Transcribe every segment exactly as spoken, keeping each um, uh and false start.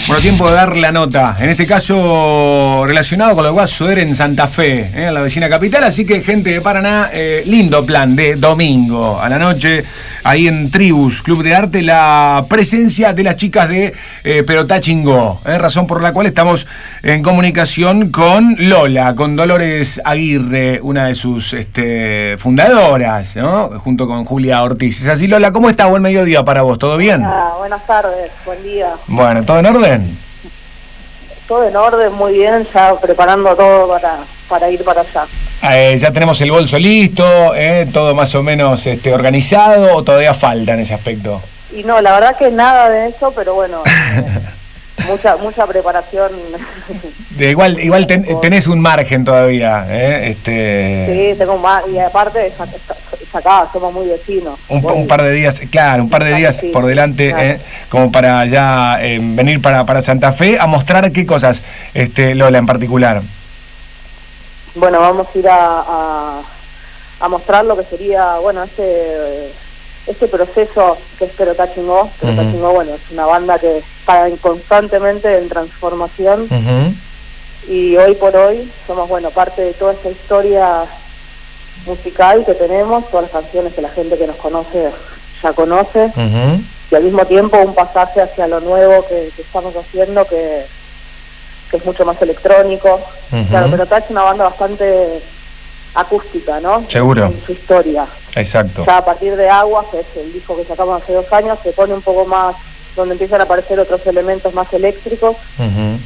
Bueno, tiempo de dar la nota. En este caso, relacionado con lo que va a suceder en Santa Fe, ¿eh? En la vecina capital. Así que, gente de Paraná, eh, lindo plan de domingo a la noche, ahí en Tribus, Club de Arte, la presencia de las chicas de eh, Perotá Chingó. ¿eh? Razón por la cual estamos en comunicación con Lola, con Dolores Aguirre, una de sus este, fundadoras, ¿no? Junto con Julia Ortiz. ¿Es así, Lola? ¿Cómo está? Buen mediodía para vos. ¿Todo bien? Ah, buenas tardes, buen día. Bueno, ¿todo en orden? Todo en orden, muy bien, ya preparando todo para, para ir para allá. Eh, ya tenemos el bolso listo, eh, todo más o menos este, organizado, ¿o todavía falta en ese aspecto? Y no, la verdad que nada de eso, pero bueno, eh, mucha mucha preparación. De igual igual ten, tenés un margen todavía, ¿eh? Este... Sí, tengo más, y aparte acá somos muy vecinos. Un, un par de días, claro, un par de días por delante, claro. eh, como para ya eh, venir para, para Santa Fe a mostrar qué cosas, este, Lola, en particular. Bueno, vamos a ir a, a, a mostrar lo que sería, bueno, este, este proceso que es Perotá Chingó. Perotá uh-huh. Chingó, bueno, es una banda que está constantemente en transformación. Uh-huh. Y hoy por hoy somos, bueno, parte de toda esta historia musical que tenemos, todas las canciones que la gente que nos conoce ya conoce, uh-huh. y al mismo tiempo un pasaje hacia lo nuevo que, que estamos haciendo, que, que es mucho más electrónico. Uh-huh. Claro, pero es una banda bastante acústica, ¿no? Seguro. En su historia. Exacto. Ya a partir de Aguas, que es el disco que sacamos hace dos años, se pone un poco más, donde empiezan a aparecer otros elementos más eléctricos. Uh-huh.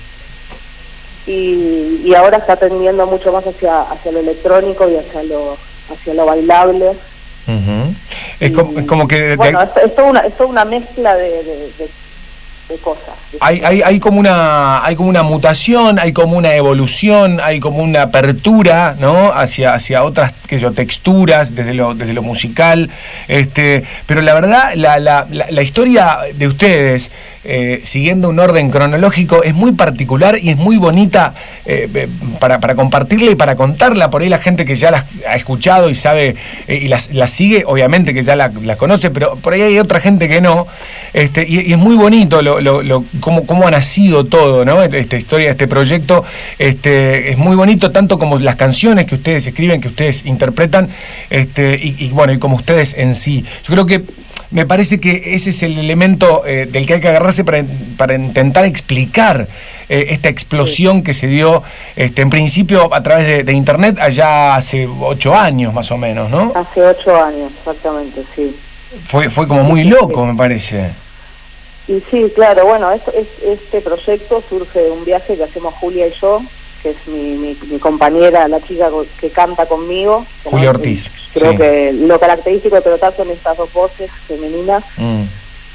Y, y ahora está tendiendo mucho más hacia hacia lo electrónico y hacia lo hacia lo bailable. Uh-huh. Es, y, como, es como que... Bueno, de... es, es, toda una, es toda una mezcla de, de, de, de cosas. Hay, hay, hay, como una, hay como una mutación, hay como una evolución, hay como una apertura, ¿no? Hacia, hacia otras, qué sé yo, texturas, desde lo, desde lo musical. Este, pero la verdad, la, la, la, la historia de ustedes, eh, siguiendo un orden cronológico, es muy particular y es muy bonita eh, para, para compartirla y para contarla. Por ahí la gente que ya las ha escuchado y sabe eh, y las, las sigue, obviamente que ya la, la conoce, pero por ahí hay otra gente que no. Este, y, y es muy bonito lo, lo, lo, cómo, cómo ha nacido todo, ¿no? Esta historia, este proyecto, este, es muy bonito, tanto como las canciones que ustedes escriben, que ustedes interpretan, este, y, y bueno, y como ustedes en sí. Yo creo que me parece que ese es el elemento eh, del que hay que agarrarse para, para intentar explicar eh, esta explosión sí. que se dio este, en principio a través de, de internet allá hace ocho años más o menos, ¿no? Hace ocho años, exactamente, sí. Fue, fue como muy loco, sí. me parece. Y sí, claro, bueno, esto, es, este proyecto surge de un viaje que hacemos Julia y yo, que es mi, mi, mi compañera, la chica que canta conmigo. Julia Ortiz. Creo sí. que lo característico de Perotá son estas dos voces femeninas. Mm.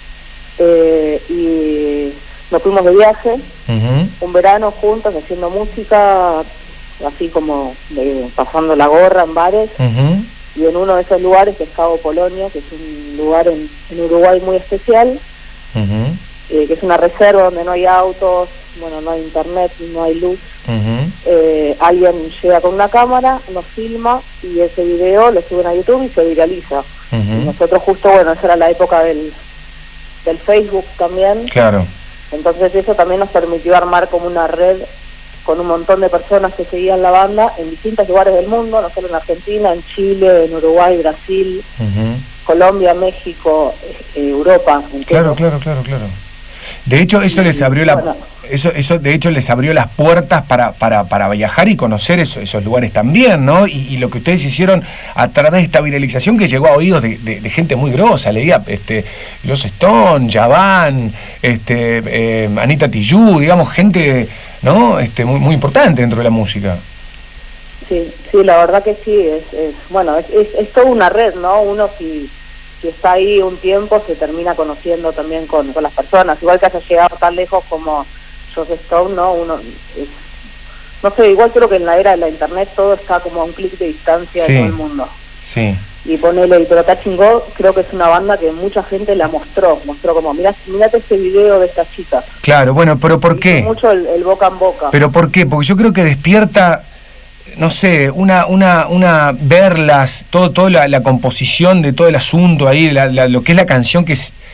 Eh, y nos fuimos de viaje, uh-huh. un verano juntos, haciendo música, así como de, pasando la gorra en bares. Uh-huh. Y en uno de esos lugares, que es Cabo Polonio, que es un lugar en, en Uruguay muy especial, uh-huh. eh, que es una reserva donde no hay autos, bueno, no hay internet, no hay luz. Uh-huh. eh, alguien llega con una cámara, nos filma y ese video lo suben a YouTube y se viraliza. Uh-huh. Y nosotros justo, bueno, esa era la época del, del Facebook también. Claro. Entonces eso también nos permitió armar como una red con un montón de personas que seguían la banda en distintos lugares del mundo, no solo en Argentina, en Chile, en Uruguay, Brasil, uh-huh. Colombia, México, eh, Europa. Claro, claro, claro, claro. De hecho, eso y, les abrió la bueno, eso eso de hecho les abrió las puertas para para para viajar y conocer eso, esos lugares también, ¿no? Y, y lo que ustedes hicieron a través de esta viralización que llegó a oídos de, de, de gente muy grosa, leía este Los Stones, Yaván, este eh, Anita Tijoux, digamos, gente, ¿no? Este muy muy importante dentro de la música. Sí, sí, la verdad que sí, es, es bueno, es, es, es toda una red, ¿no? Uno si si está ahí un tiempo se termina conociendo también con, con las personas, igual que haya llegado tan lejos como Joss Stone, ¿no? Uno es, no sé, igual creo que en la era de la internet todo está como a un clic de distancia sí, de todo el mundo. Sí. Y ponele, y Perotá Chingó, creo que es una banda que mucha gente la mostró, mostró como, mirá, mirate este video de esta chica. Claro, bueno, pero ¿por qué? Mucho el, el boca en boca. ¿Pero por qué? Porque yo creo que despierta, no sé, una una una verlas, todo toda la, la composición de todo el asunto ahí, la, la, lo que es la canción, que es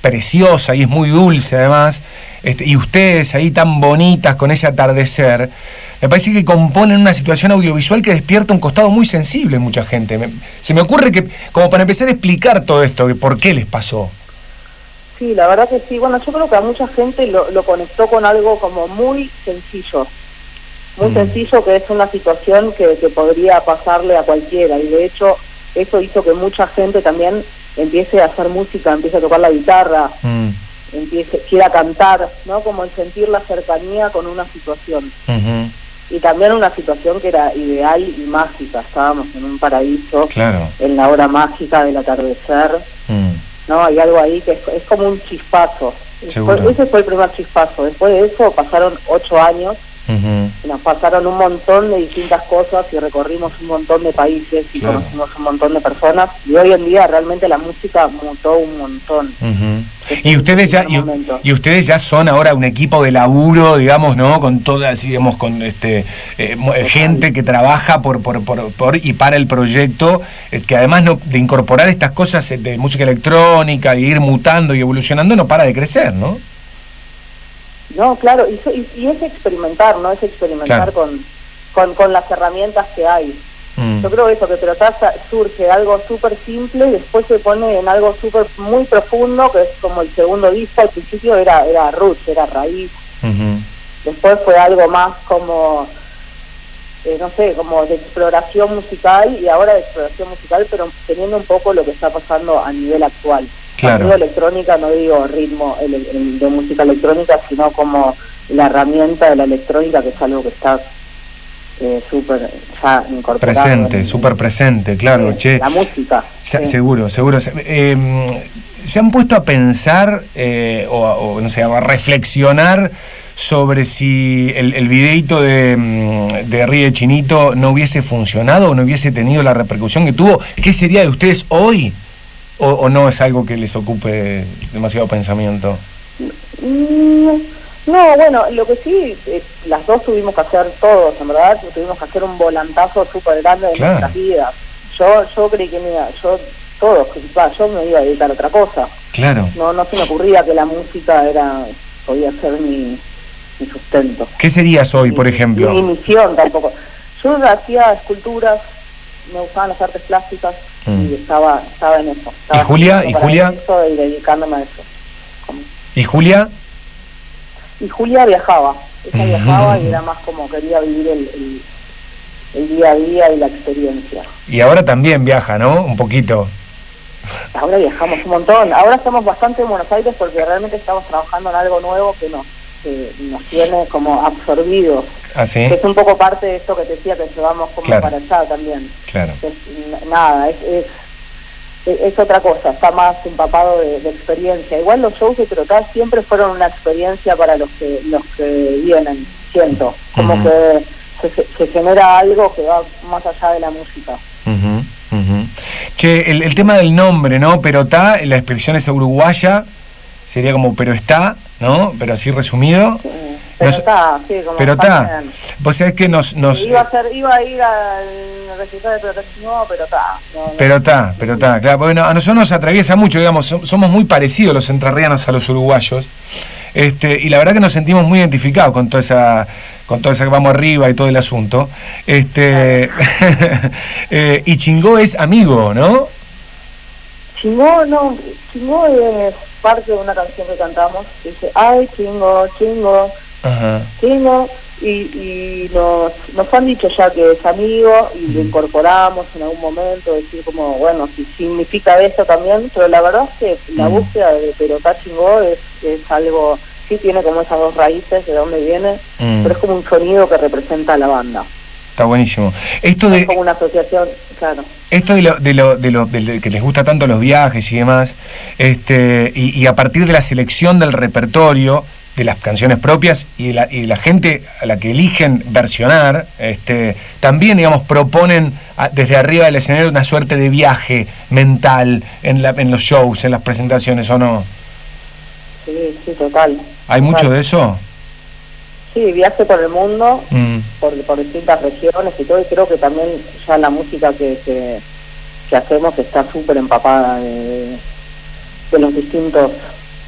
preciosa y es muy dulce además, este, y ustedes ahí tan bonitas con ese atardecer, me parece que componen una situación audiovisual que despierta un costado muy sensible en mucha gente. Me, se me ocurre que, como para empezar a explicar todo esto, que por qué les pasó. Sí, la verdad que sí. Bueno, yo creo que a mucha gente lo, lo conectó con algo como muy sencillo. Muy mm. sencillo, que es una situación que, que podría pasarle a cualquiera. Y de hecho, eso hizo que mucha gente también empiece a hacer música, empiece a tocar la guitarra, mm. empiece, quiera cantar, ¿no? Como el sentir la cercanía con una situación. Uh-huh. Y también una situación que era ideal y mágica. Estábamos en un paraíso, claro, en la hora mágica del atardecer. Mm. ¿No? Hay algo ahí que es, es como un chispazo. Después, ese fue el primer chispazo. Después de eso pasaron ocho años. Uh-huh. Nos pasaron un montón de distintas cosas y recorrimos un montón de países y claro, conocimos un montón de personas, y hoy en día realmente la música mutó un montón. Uh-huh. Y ustedes ya y, y ustedes ya son ahora un equipo de laburo, digamos, ¿no? Con todas, digamos, con este eh, gente que trabaja por, por por por y para el proyecto, eh, que además no, de incorporar estas cosas de música electrónica, de ir mutando y evolucionando, no para de crecer, ¿no? No, claro, y, y, y es experimentar, ¿no? Es experimentar claro, con, con, con las herramientas que hay. Mm. Yo creo eso, que Perotaza surge algo súper simple y después se pone en algo súper muy profundo, que es como el segundo disco. Al principio era era roots, era raíz. Uh-huh. Después fue algo más como, eh, no sé, como de exploración musical, y ahora de exploración musical, pero teniendo un poco lo que está pasando a nivel actual. Claro. No digo electrónica, no digo ritmo el, el, de música electrónica, sino como la herramienta de la electrónica, que es algo que está eh, súper ya incorporado. Presente, súper presente, claro. Eh, che, la música. Se, sí. Seguro, seguro. Eh, ¿Se han puesto a pensar eh, o, o no sé, a reflexionar sobre si el, el videíto de, de Ríe Chinito no hubiese funcionado o no hubiese tenido la repercusión que tuvo? ¿Qué sería de ustedes hoy? ¿O, o no es algo que les ocupe demasiado pensamiento? No, bueno, lo que sí, eh, las dos tuvimos que hacer todos, en verdad, tuvimos que hacer un volantazo súper grande de claro, nuestras vidas. Yo yo creí que me iba, yo, todos, yo me iba a dedicar a otra cosa. Claro. No no se me ocurría que la música era podía ser mi, mi sustento. ¿Qué serías hoy, mi, por ejemplo? Mi misión tampoco. Yo hacía esculturas, me gustaban las artes plásticas, mm. y estaba estaba en eso. Estaba ¿Y Julia? ¿Y Julia? Eso y dedicándome a eso. ¿Cómo? ¿Y Julia? Y Julia viajaba. Ella viajaba y era más como quería vivir el, el, el día a día y la experiencia. Y ahora también viaja, ¿no? Un poquito. Ahora viajamos un montón. Ahora estamos bastante en Buenos Aires porque realmente estamos trabajando en algo nuevo que nos, que nos tiene como absorbidos. ¿Ah, sí? Que es un poco parte de esto que te decía, que llevamos como claro, para allá también. Claro. Es, nada, es, es, es otra cosa, está más empapado de, de experiencia. Igual los shows de Perotaza siempre fueron una experiencia para los que los que vienen, siento. Como uh-huh, que se, se genera algo que va más allá de la música. Uh-huh, uh-huh. Che, el, el tema del nombre, ¿no? Perotá, la expresión es uruguaya, sería como pero está, ¿no? Pero así resumido. Sí. Pero está, sí, como pero está. Vos sabés que nos... nos iba, a hacer, iba a ir al recital de Perotaza, no, pero está. No, no. Pero está, pero está. Claro, bueno, a nosotros nos atraviesa mucho, digamos, somos muy parecidos los entrerrianos a los uruguayos. Este, y la verdad que nos sentimos muy identificados con toda esa, con toda esa que vamos arriba y todo el asunto. Este eh, y Chingó es amigo, ¿no? Chingó, no, Chingó es parte de una canción que cantamos, que dice, ay, Chingo, Chingo. Ajá. Chingo, y, y nos, nos han dicho ya que es amigo y lo incorporamos en algún momento, decir como, bueno, si significa eso también, pero la verdad es que la búsqueda de Perotá Chingó es, es algo, sí tiene como esas dos raíces de dónde viene, mm. pero es como un sonido que representa a la banda. Está buenísimo. Esto de, es como una asociación, claro. Esto de lo, de lo, de lo, de lo que les gusta tanto los viajes y demás, este, y, y a partir de la selección del repertorio, de las canciones propias y de la, y de la gente a la que eligen versionar, este, también, digamos, proponen a, desde arriba del escenario una suerte de viaje mental en, la, en los shows, en las presentaciones, ¿o no? Sí, sí, total. ¿Hay total. mucho de eso? Sí, viaje por el mundo, mm. por, por distintas regiones y todo, y creo que también ya la música que, que, que hacemos está súper empapada de, de los distintos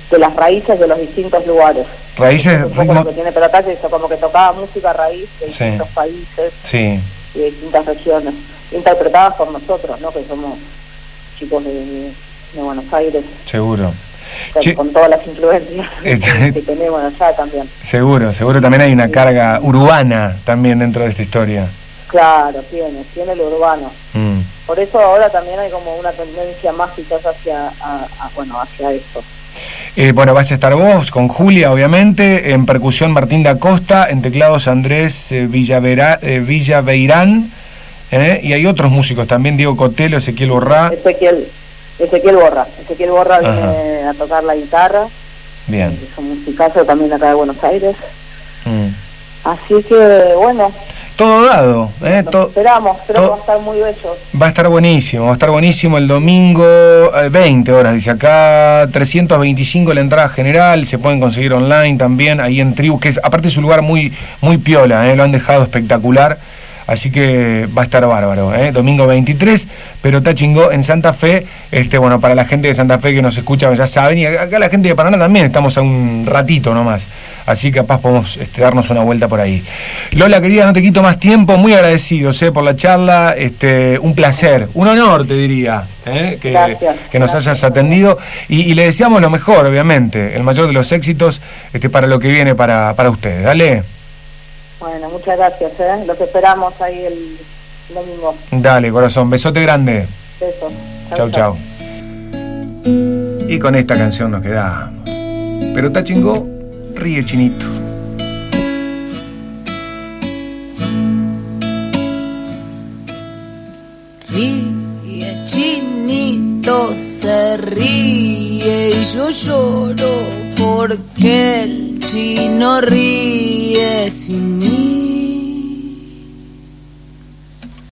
de las raíces de los distintos lugares. Raíces, un poco ritmo... lo que tiene Perotache, eso como que tocaba música raíz de distintos sí. países sí. y de distintas regiones, interpretadas por nosotros, ¿no? Que somos chicos de, de Buenos Aires. Seguro. Con, che, con todas las influencias que, que tenemos allá también. Seguro, seguro también hay una sí. carga urbana también dentro de esta historia. Claro, tiene, tiene lo urbano. Mm. Por eso ahora también hay como una tendencia más quizás hacia, a, a, bueno, hacia esto. Eh, bueno, vas a estar vos con Julia, obviamente, en percusión Martín da Costa, en teclados Andrés eh, Villavera, eh, Villaveirán, eh, y hay otros músicos también, Diego Cotelo, Ezequiel Borrá. Ezequiel, Ezequiel Borrá, Ezequiel Borrá viene a tocar la guitarra. Bien. Es un musicazo también acá de Buenos Aires. Mm. Así que, bueno... Todo dado, ¿eh? Nos todo, esperamos, pero todo, va a estar muy bello. Va a estar buenísimo, va a estar buenísimo el domingo, eh, veinte horas, dice acá, trescientos veinticinco la entrada general, se pueden conseguir online también, ahí en Tribu, que es, aparte es un lugar muy, muy piola, ¿eh? Lo han dejado espectacular. Así que va a estar bárbaro, ¿eh? Domingo veintitrés, Perotá Chingó en Santa Fe. Este, bueno, para la gente de Santa Fe que nos escucha, ya saben, y acá la gente de Paraná también, estamos a un ratito nomás. Así que capaz podemos este, darnos una vuelta por ahí. Lola, querida, no te quito más tiempo, muy agradecidos ¿eh? por la charla, este, un placer, un honor te diría, ¿eh? que, gracias, que nos gracias, hayas atendido. Y, y le deseamos lo mejor, obviamente, el mayor de los éxitos este, para lo que viene para, para ustedes. Dale. Bueno, muchas gracias, ¿eh? Los esperamos ahí el domingo. Dale, corazón, besote grande. Besos. Chau, chau. Y con esta canción nos quedamos. Perotá Chingó, ríe chinito. Ríe chinito, se ríe y yo lloro porque el chino ríe sin mí.